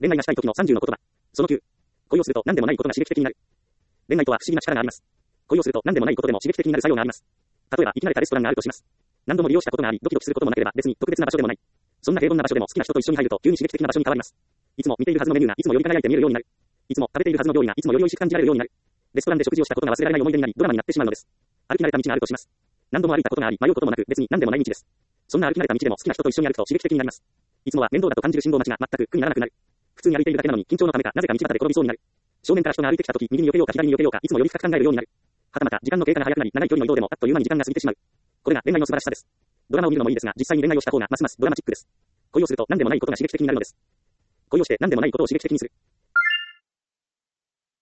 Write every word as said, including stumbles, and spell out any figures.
恋愛がしたい時のさんじゅうの言葉。そのきゅう。恋をすると何でもないことが刺激的になる。恋愛とは不思議な力があります。恋をすると何でもないことでも刺激的になる作用があります。例えば、行き慣れたレストランがあるとします。何度も利用したことがあり、ドキドキすることもなければ別に特別な場所でもない。そんな平凡な場所でも好きな人と一緒に入ると急に刺激的な場所に変わります。いつも見ているはずのメニューがいつもより輝いて見えるようになる。いつも食べているはずの料理がいつもより美味しく感じられるようになる。レストランで食事をしたことが忘れられない思い出になり、ドラマになってしまうのです。歩き慣れた道があるとします。何度も歩いたことがあり、迷うこともなく別に何でもない道です。そんな歩き慣れた道でも好きな人と一緒に歩くと刺激的になります。いつもは面倒だと感じる信号待ちが全く苦にならなくなる。普通に歩いているだけなのに緊張のためかなぜか道端で転びそうになる。正面から人が歩いてきたとき、右に避けようか左に避けようかいつもより深く考えるようになる。はたまた時間の経過が早くなり、長い距離の移動でもあっという間に時間が過ぎてしまう。これが恋愛の素晴らしさです。ドラマを見るのもいいですが、実際に恋愛をした方がますますドラマチックです。恋をすると何でもないことが刺激的になるのです。恋をして何でもないことを刺激的にする。